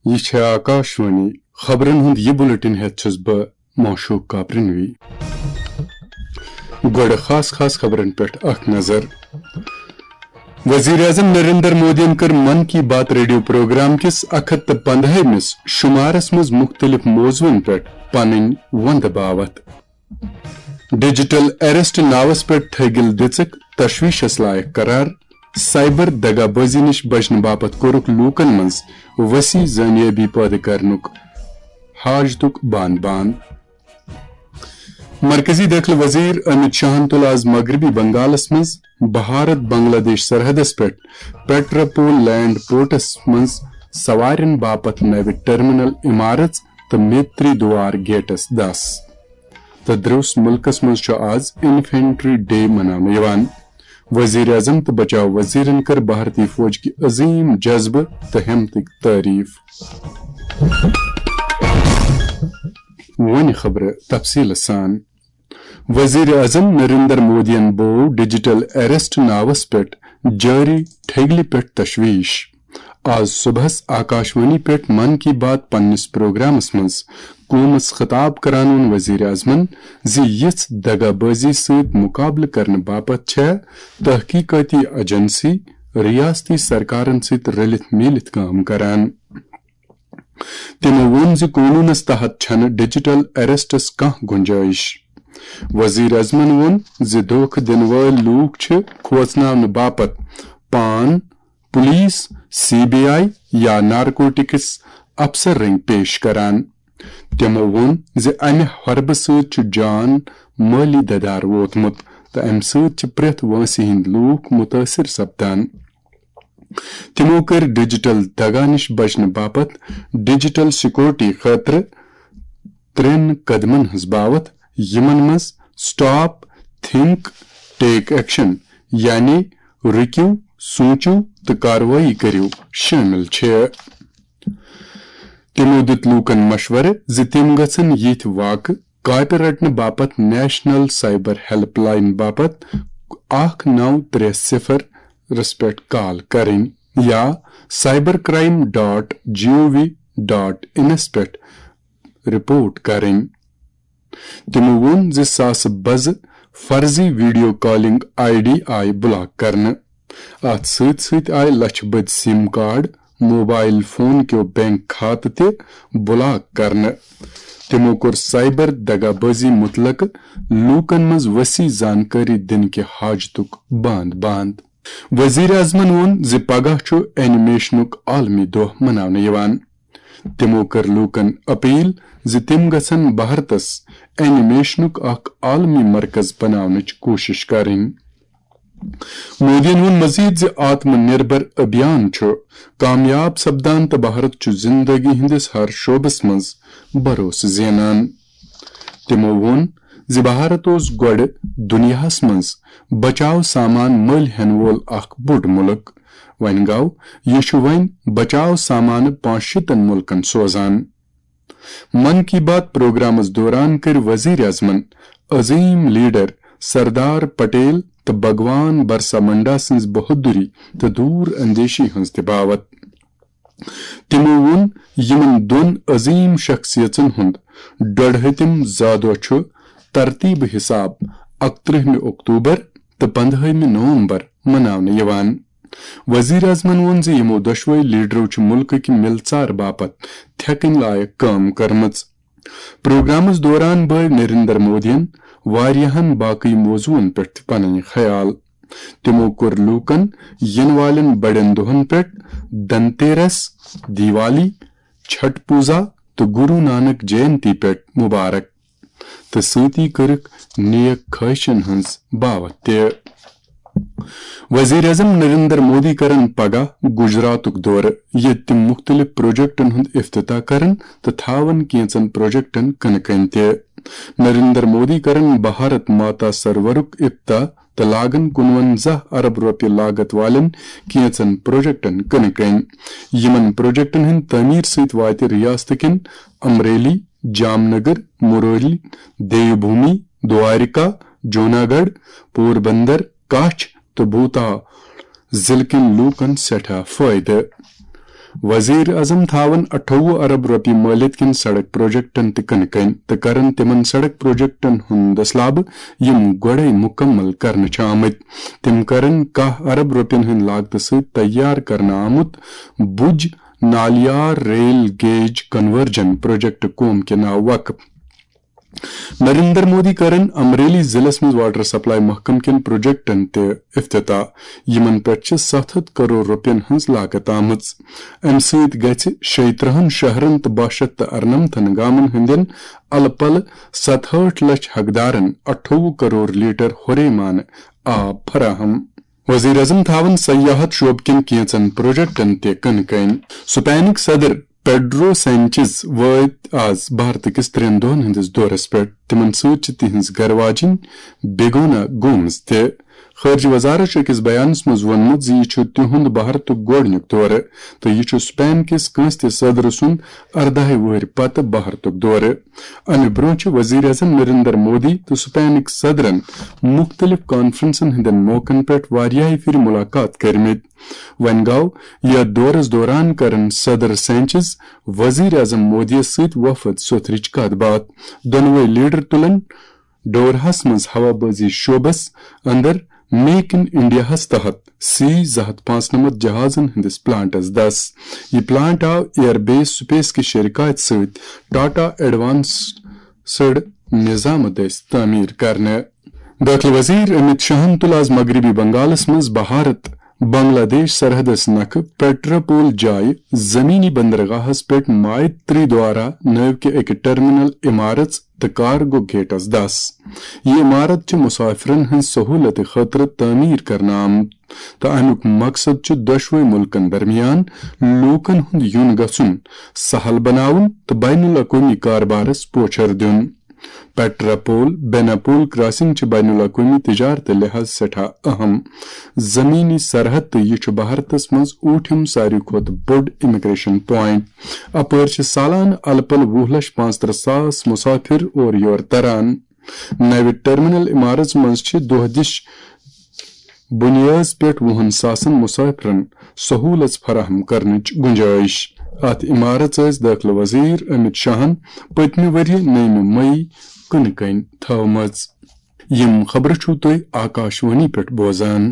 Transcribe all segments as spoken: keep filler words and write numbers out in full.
یہ چھے آکاشوانی خبرن ہند یہ بلٹن ہیت چھس با موشوق کابرنوی گوڑ خاص خاص خبرن پیٹھ اخ نظر وزیر اعظم نریندر مودین کر من کی بات ریڈیو پروگرام کس اکھت پندہ مس شمارس مز مختلف موضوعن پیٹھ پنن وند باوت ڈیجیٹل ایرسٹ ناوس پیٹھ تھگل دچک تشویشس لائق قرار سائبر دگا بازی نش بچن باپت کورک لوکن منز وسیع زانیابی پید کرنک حاجتک بان بان مرکزی داخل وزیر امت شاہن تل آز مغربی بنگالس مز بھارت بنگلہ دیش سرحدس پیٹھ پیٹراپول لینڈ پورٹس مز سوارن باپت نو ٹرمینل عمارت تو میتری دوار گیٹس دس تو دروس ملکس مز آز انفینٹری ڈے منانے یوان وزیر اعظم تو بچاؤ وزیرن کر بھارتی فوج کی عظیم جذب تو ہمتک تعریف ون خبر تفصیل سان وزیر اعظم نریندر مودین بو ڈیجیٹل ایرسٹ ناوس پیٹھ جاری ٹھگلی پیٹھ تشویش آج صبح آکاشوانی پیٹھ من کی بات پنس پروگرامس مز قومس خطاب کران وزیر اعظمن زی یس دگا بازی ست مقابلہ کرنے باپت چھ تحقیقاتی ایجنسی ریاستی سرکارن ست رلت میلت کام کران تمو وون زی قانونس تحت چھن ڈیجیٹل ایرسٹس کانٛہہ گنجائش وزیر اعظمن وون زی دھوکہ دن وٲلۍ لوٗکھ چھِ کھوژناونہٕ باپت پان پولیس سی بی آئی یا نارکوٹکس افسر رنگ پیش کران تمو وون زِ امہ حربہ سۭتۍ چھُ جان مٲلی ددار ووتمُت تہٕ امہ سۭتۍ چھِ پرٛٮ۪تھ وٲنٛسہِ ہٕنٛدۍ لوٗکھ متٲثر سپدان تمو کٔر ڈیجیٹل دگا نش بچنہٕ باپت ڈیجیٹل سیکورٹی خٲطرٕ ترٛٮ۪ن قدمن ہٕنٛز باوت یمن منٛز سٹاپ تھنک ٹیک ایکشن یعنی رُکِو سوٗنٛچِو تہٕ کاروٲیی کٔرِو شٲمل چھِ تمو دِیُت لوٗکن مشورٕ زِ تِم گژھن یِتھۍ واقعہٕ کاپہِ رٹنہٕ باپت نیشنل سائبر ہیلپ لائن باپت اکھ نو ترے صفر رس پیٹھ کال کرٕنۍ یا cyber crime dot G O V dot انس پیٹھ رپورٹ کرٕنۍ تمو وون زِ ساسہٕ بزٕ فرضی ویڈیو کالنگ آئی ڈی آئی بلاک کرنہٕ ات سۭتۍ سۭتۍ آئی لچھ بٔدۍ سم کارڈ موبائل فون کیو بینک کھاتہٕ تہِ بلاک کرنہٕ تمو کوٚر سائبر دگا بازی متعلق لوٗکن منٛز وسیع زانکٲری دِنہٕ کہِ حاجتُک باند باند وزیر اعظمن وون زِ پگہہ چھُ اینیمیشنُک عالمی دۄہ مناونہٕ یِوان تمو کٔر لوٗکن اپیل زِ تِم گژھن بھارتس اینیمیشنُک اکھ عالمی مرکز بناونٕچ کوٗشش کرٕنۍ مودین وون مزید زِ آتم نربر ابھیان چھُ کامیاب سپدان تہٕ بھارت چھُ زندگی ہندس ہر شعبس منٛز بھروسہٕ زینان تمو وون زِ بھارت اوس گۄڈٕ دُنیاہس منٛز بچاو سامان مٔلۍ ہینہٕ وول اکھ بوٚڑ مُلک وۄنۍ گوٚو یہِ چھُ وۄنۍ بچاو سامانہٕ پانٛژھ شیٖتن مُلکن سوزان من کی بات پروگرامس دوران کٔرۍ وزیر اعظمن عظیم لیڈر سردار پٹیل تہٕ بھگوان برسا منڈا سٕنٛز بہادری تہٕ دوٗر اندیشی ہٕنٛز تہِ باوت تمو وون یمن دۄن عظیم شخصیژن ہُنٛد ڈۄڈ ہتِم زا دۄہ چھُ ترتیب حساب اکترہمہِ اکتوبر تہٕ پندہٲیمہِ نومبر مناونہٕ یِوان وزیر اعظمن وون زِ یمو دۄشوے لیڈرو چھِ ملکٕکۍ ملژار باپت تھیکٕنۍ لایق کٲم کٔرمٕژ پروگرامس دوران بٲو نریندر مودین واریاہن باقی موضوعن پیٹھ تہِ پنٕنۍ خیال تمو کوٚر لوٗکن ینہٕ والٮ۪ن بڑٮ۪ن دۄہن پیٹھ دھنتیرس دیوالی چھٹ پوزا تہٕ گرو نانک جینتی پیٹھ مبارک تہٕ سۭتی کٔرٕکھ نیک خٲہشن ہٕنٛز باوت تہِ وزیر اعظم نریندر مودی کرن پگہہ گجراتُک دورٕ ییٚتہِ تِم مختلف پروجیکٹن ہُنٛد افتتاح کرن تہٕ تھاون کینژن پروجیکٹن کٕنہٕ کٔنۍ تہِ نریندر مودی کرن بھارت ماتا سروورُک افتتاح تہٕ لاگن کُنونزہ ارب رۄپیہِ لاگت والٮ۪ن کینژن پروجیکٹن کٕنہٕ کٔنۍ یمن پروجیکٹن ہٕنٛدِ تعمیٖر سۭتۍ واتہِ ریاست کٮ۪ن امریلی جام نگر مرولی دیو بھومی دوارکا جوناگڑھ پوربندر کچھ تہٕ بھوتال ضلعہٕ کٮ۪ن لوٗکن سٮ۪ٹھاہ فٲیدٕ वजीर अजम थावन अठवु अरब रोपये मालियत किन सड़क प्रोजेक्टन तन कन तो करन तिमन सड़क प्रोजेक्टन हुंद दसलाब यम गोड़े मुकम्मल करन आमत तिम करन कह अरब रोपयन हंद लागत सत तैयार करना आमुत बुज नालियार रेल गेज कन्वर्जन प्रोजेक्ट कोम के नाव वक्फ। नरेंद्र मोदी करन अमरेली जिलस में वाटर सप्लाई महकम किन प्रोजेक्टन ते इफ्तिताह यमन पे सत्त हत्थ करोड़ रुपयन हंस लागत आमज अम सत गछ शैत्रहन शहरन तो बाशत तो अरनमथन गामन हंदन अलपल सतहठ लक्ष हकदारन अठवु करोड़ लीटर हुरेमान आब फराहम। वजीर अजम थावन सयाहत शोब किन केचन प्रोजेक्टन ते कन कन स्पेनिक सदर पेड्रो सैंचेज वत आज भारत किस त्रेन दोहन हंदिस दौरस पे तिमन सत तिहंज गरवाजिन बेगोना गोम्स ते खर्ज वजारत अकिस बयानस मज वोनमुत जी यह तिहुंद भारत गोडनुक दौर तो यह स्पेन किस कंस ते सदर सुन अर्दह वहर पत भारत दौर अमे ब्रोह वजीर अजम नरेंद्र मोदी तो स्पेनिक सदरन मुख्तलिफ कॉन्फ्रेंसन हंदन मौकन पे वारियाह फिर मुलाकात करमित वन गो यह दौरस दौरान करन सदर सैंचेज वजीर अजम मोदी सत वफद सोथरिच कत बात दोनवे लीडर तुलन डोरहस मज हवाबाजी शोबस अंदर मेक इन इंडिया हस तहत सी जहत पांच नमत जहाजन हंदिस प्लांटस दस यह प्लांट आव एयरबेस स्पेस की शरकात सत टाटा एडवांस्ड निजाम दस तामीर करने। दाखिल वजीर अमित शाहन तुल आज मगरबी बंगालस मज भारत बांग्लादेश सरहदस नख पेट्रापोल जाय जमीनी बंदरगाहस पे मायत्री द्वारा नव के एक टर्मिनल इमारत तो कार्गो गेटस दस ये इमारत मुसाफिरन हंद सहूलत खतर तामीर करना आम तो अमुक मकसद दशवे मुल्कन दरमियान लूकन हुंद युन गसुन सहल बनाउन तो बैनुल अक़वामी कारबारस पोछर दिन। पेट्रापोल बेनापोल क्रॉसिंग बैनुल अक़वामी तिजारत लिहाज सठा अहम जमीनी सरहद तो यह भारतस मज ऊठम सारी खोत बोड इमिग्रेशन पॉइंट अपर सालान अलपल वुह लक्ष पांच सास मुसाफिर और योर तरान नव टर्मिनल इमारत मज दोह दिश बुनियाद पे वुहन सासन मुसाफिरन सहूलत फराहम करने गुंजाइश अत इमारत दाखिल वजीर अमित शाहन पत्म वरी नवम मई कन कन थवमज। यम खबर छु तुय आकाशवाणी पे बोजान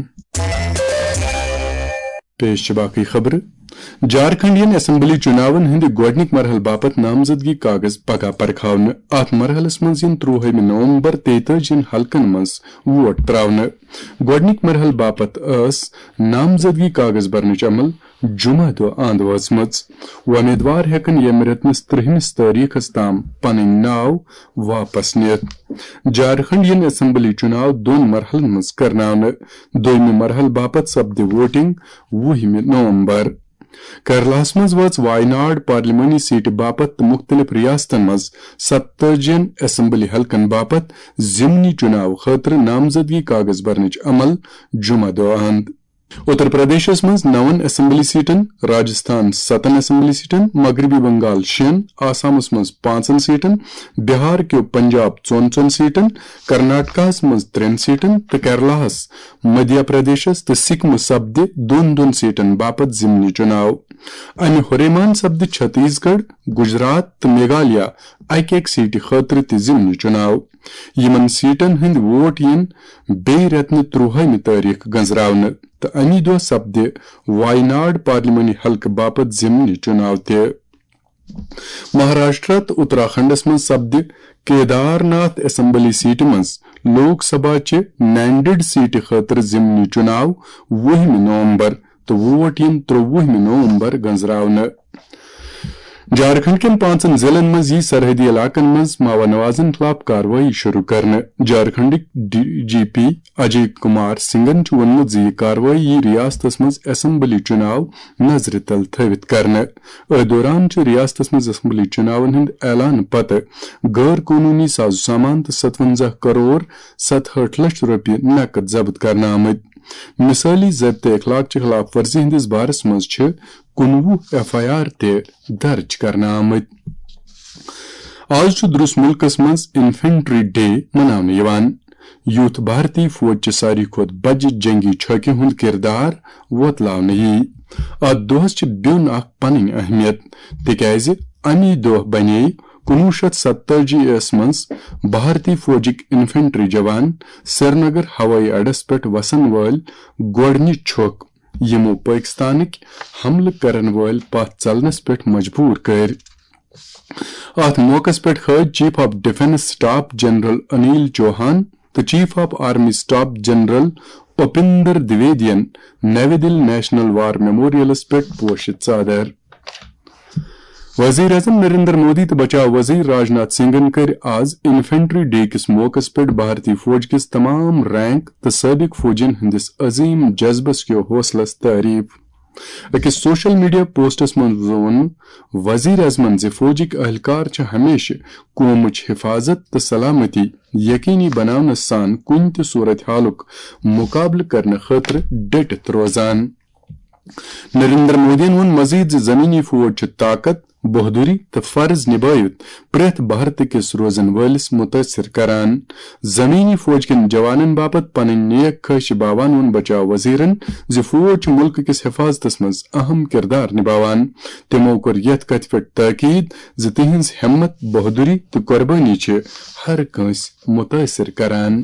पेश बाकी खबर झारखंडियन असेंबली चुनावन हंद गोडनिक मरहल बापत नामजदगी कागज पका परखावन अत मरहलस मज इन त्रुहम नवंबर तेतजिन हलकन मज वोट त्रावन गोडनिक मरहल बापत अस नामजदगी कागज भरनच अमल जुमा दो आंद वचमच उम्मीदवार हेकन यम रेतनस त्रिहमिस तारीखस ताम पन नाव वापस नियत। झारखंडियन असेंबली चुनाव दोन मरहलन मज करनावन दोयम मरहल बापत सपद वोटिंग वुहम नवंबर। केरलास मज वच वायनाड पार्लिमानी सीट बापत मुख्तलिफ रियासतन मज सत्तजन असेंबली हलकन बापत जिमनी चुनाव खतर नामजदगी कागज भरनच अमल जुमा दो आंद। उत्तर प्रदेश मज नवन असेंबली सीटन राजस्थान सतन असेंबली सीटन मगरबी बंगाल शेन आसामस मज पांचन सीटन बिहार के पंजाब चोन चोन सीटन कर्नाटकस मज त्रेन सीटन तो केरलास मध्य प्रदेश तो सिक्किम सपद दोन दोन सीटन बापत जिमनी चुनाव अमे हुरेमान सपद छत्तीसगढ़ गुजरात तो मेघालय अक अक सीट खतर त जिमनी चुनाव यमन सीटन हंद वोट यन बे रेतन त्रुहम तारीख गंजरावन तो अमी दो सपद वायनाड पार्लिमानी हल्क बापत जिमनी चुनाव ते। महाराष्ट्र तो उत्तराखंडस मज सपद केदारनाथ असेंबली सीट मज लोकसभा चे नैंडेड सीट खतर जिमनी चुनाव वुहम नवंबर तो वोट यन त्रुवुहम नवंबर गंजरावन। झारखंड के पांचन जिलन मज यह सरहदी इलाकन मज मावा नवाजन खिलाफ कार्रवाई शुरू करने झारखंडिक डीजीपी अजय कुमार सिंगन वोनमुत जी कार्रवाई यह रियासतस मज असेंबली चुनाव नजर तल थवित करने दौरान रियासतस मज असेंबली चुनावन हंद ऐलान पत गैर कानूनी साजो सामान तो सतवंजा करोड़ सतहठ लक्ष रुपये नकद जब्त करना आमत। मिसाली जब्त अखलाक खिलाफ वर्जी हंदिस बारस मज कुनवु एफ आई आर ते दर्ज करना आमत। आज दुरुस मुल्कस मज इन्फेंट्री डे मनावने यवान यूथ भारतीय फौज सारी खोत बज जंगी छौकी हुंद किरदार वतलावने यी ات دۄہس چھِ بیوٚن اکھ پنٕنۍ اہمیت تِکیازِ امی دۄہ بنے کُنوُہ شیٚتھ ستتٲجی یس منٛز بھارتی فوجٕکۍ انفنٹری جوان سرینگر ہوٲیی اڈس پٮ۪ٹھ وسن وٲلۍ گۄڈنِچ چھۄکھ یِمو پٲکستانٕکۍ حملہٕ کرن وٲلۍ پتھ ژلنس پٮ۪ٹھ مجبوٗر کٔرۍ. اتھ موقعس پٮ۪ٹھ کھٲج chief of defence staff general Anil Chauhan تہٕ chief of army staff general Upendra دویدین نوِ دِلہِ نیشنل وار میموریلس پٮ۪ٹھ پوشہِ ژادر. وزیر اعظم نریندر مودی تہٕ بچاو وزیر راجناتھ سنگھن کٔرۍ آز انفنٹری ڈے کِس موقعس پٮ۪ٹھ بھارتی فوج کِس تمام رینک تہٕ سٲبق فوجین ہٕنٛدِس عظیٖم جذبس کیو حوصلس تعریف. أکِس سوشل میڈیا پوسٹس منٛز ووٚن وزیر اعظمن زِ فوجٕکۍ اہلکار چھِ ہمیشہِ قومٕچ حفاظت تہٕ سلامتی یقینی بناونس سان کُنہِ تہِ صوٗرت حالُک مُقابلہٕ کرنہٕ خٲطرٕ ڈٔٹِتھ روزان. نریندر مودیَن ووٚن مزیٖد زِ زمینی فوج چھُ طاقت بہادری تہٕ فرض نِبٲوِتھ پرٛٮ۪تھ بھارتٕکِس روزن وٲلِس مُتٲثر کران. زمینی فوج کٮ۪ن جوانن باپتھ پنٕنۍ نیک خٲہشہِ باوان ووٚن بچاو وزیرن زِ فوج چھُ مُلکہٕ کِس حفاظتس منٛز اہم کِردار نِباوان. تِمو کوٚر یتھ کتھِ پٮ۪ٹھ تٲکیٖد زِ تِہنٛز ہمت بہادری تہٕ قۄربٲنی چھِ ہر کٲنٛسہِ مُتٲثر کران.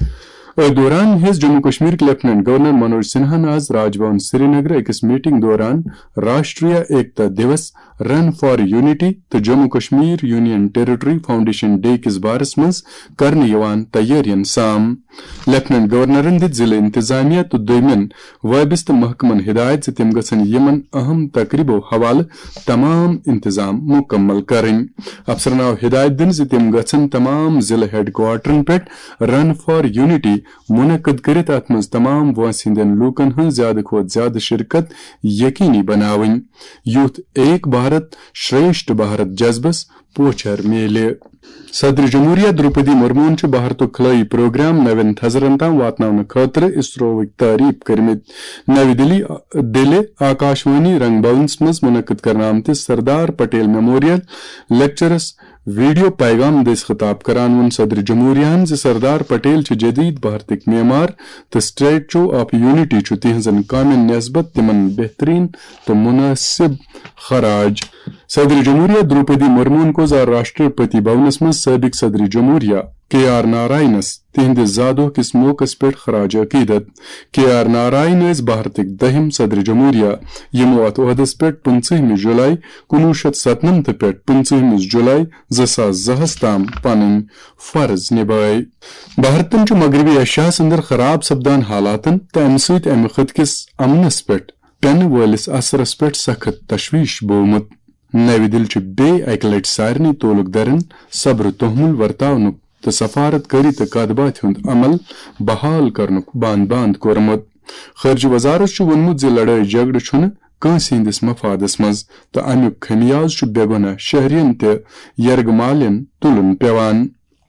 أتھۍ دوران ہیٚژ جموں کشمیرٕکۍ لیفٹیننٹ گورنر منوج سنہاہن آز راج بھون سری نگر أکِس میٹنگ دوران Rashtriya Ekta Diwas run for unity تہٕ Jammu Kashmir union territory foundation day کِس بارس منٛز کرنہٕ یِوان تیٲرین سام. لیفٹیننٹ گورنرن دِژ ضلعہٕ انتظامیہ تہٕ دویمٮ۪ن وٲبستہٕ محکمن ہدایت زِ تِم گژھن یِمن اہم تقریٖبو حوالہٕ تمام انتظام مُکمل کرٕنۍ. افسرن آو ہدایت دِنہٕ زِ تِم گژھن تمام ضلعہٕ ہیڈ کوارٹرن پٮ۪ٹھ رن فار یونٹی منعقد کٔرِتھ اتھ منٛز تمام وٲنٛسہِ ہٕنٛدٮ۪ن لوٗکن ہٕنٛز زیادٕ کھۄتہٕ زیادٕ شرکت یقینی بناوٕنۍ یُتھ ایک بھارت شریشٹھ بھارت جذبس پوچھر میلہِ. صدر جمہوریہ دروپدی مرمون چھُ بھارتُک خلٲیی پروگرام نوین تھزرن تام واتناونہٕ خٲطرٕ اسرووٕکۍ تعریف کٔرمٕتۍ. نوِ دِلی دِلہِ آکاشوانی رنگ بھونس منٛز منعقد کرنہٕ آمتِس Sardar Patel memorial lectures video پیغام دٔسۍ خطاب کران ووٚن صدر جمہوریہن زِ سردار پٹیل چھِ جدید بھارتٕکۍ معمار تہٕ سٹیچو آف یونٹی چھُ تِہنٛزن کامٮ۪ن نسبت تِمن بہترین تہٕ منٲسب خراج. صدر جمہوریہ دروپدی مرمون کوٚر آز راشٹرپتی بھونس منٛز سٲبق صدر جمہوریہ کے آر نارائنس تہنٛدِس زادوہ کِس موقعس پٮ۪ٹھ خراج عقیدت. کے آر نارائن ٲسۍ بھارتٕکۍ دٔہِم صدر جمہوریہ یِمو اتھ عہدس پٮ۪ٹھ پٕنژٕہمہِ جولائی کُنوُہ شیٚتھ ستنمتھ پٮ۪ٹھ پٕنژٕہمِس جولائی زٕ ساس زٕہس تام پنٕنۍ فرض نِبھٲے. بھارتن چھُ مغربی ایشیاہس اندر خراب سپدان حالاتن تہٕ امہِ سۭتۍ امہِ خٕطہٕ کِس امنس پٮ۪ٹھ پٮ۪نہٕ وٲلِس اثرس پٮ۪ٹھ سخت تشویش بوومُت. نوِ دِلہِ چھُ بیٚیہِ اکہِ لٹہِ سارنٕے تعلق دارن صبر توحمل ورتاونُک تہٕ سفارت کٲری تہٕ کتھ باتھِ ہُنٛد عمل بحال کرنُک بند بند کوٚرمُت. خارجہ وزارت چھُ ووٚنمُت زِ لڑٲے جھگڑٕ چھُنہٕ کٲنٛسہِ ہٕنٛدِس مفادس منٛز تہٕ امیُک خمیاض چھُ بے گۄناہ شہرین تہِ یرغمالین تُلُن پیوان.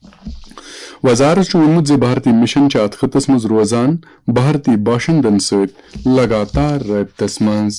وزارت چھُ ووٚنمُت زِ بھارتی مشن چھِ اتھ خٕطس منٛز روزان بھارتی باشندن سۭتۍ لگاتار رٲبطس منٛز.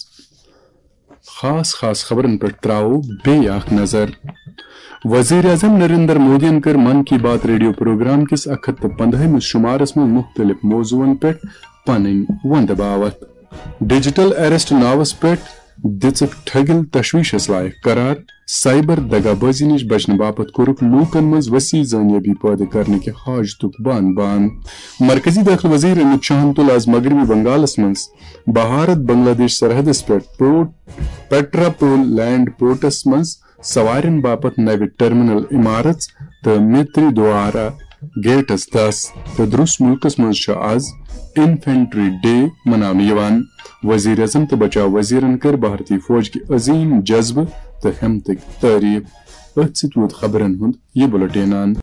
خاص خاص خبرن پٮ۪ٹھ تراوو بیٚیہِ اکھ نظر. وزیر اعظم نریندر مودیَن کٔر من کی بات ریڈیو پروگرام کِس اکھ ہتھ تہٕ پندہمِس شُمارس منٛز مُختٔلِف موضوعن پٮ۪ٹھ پنٕنۍ وندٕ باوتھ. ڈیجیٹل ایرسٹ ناوس پٮ۪ٹھ دِژٕکھ ٹھٔگِل تشویشس لایق قرار. سائبر دغا بٲزی نِش بچنہٕ باپتھ کوٚرُکھ لوٗکن منٛز وسیع زٲنیٲبی پٲدٕ کرنٕکہِ حاجتُک بان بان. مرکزی دٲخلہٕ وزیر امت شاہن تُل آز مغربی بنگالس منٛز بھارت بنگلہ دیش سرحدس پٮ۪ٹھ پیٹرا پول لینڈ پورٹس منٛز سوارٮ۪ن باپتھ نوِ ٹرمینل عمارژ تہٕ میتری دوارا گیٹس دس تہٕ دروٚس مُلکس منٛز چھُ آز انفنٹری ڈے مناونہٕ یِوان. وزیر اعظم تہٕ بچاو وزیرن کٔر بھارتی فوج کہِ عظیٖم جذبہٕ تہٕ ہمتٕکۍ تعریف. أتھۍ سۭتۍ ووت خبرن ہُنٛد یہِ بُلٹین.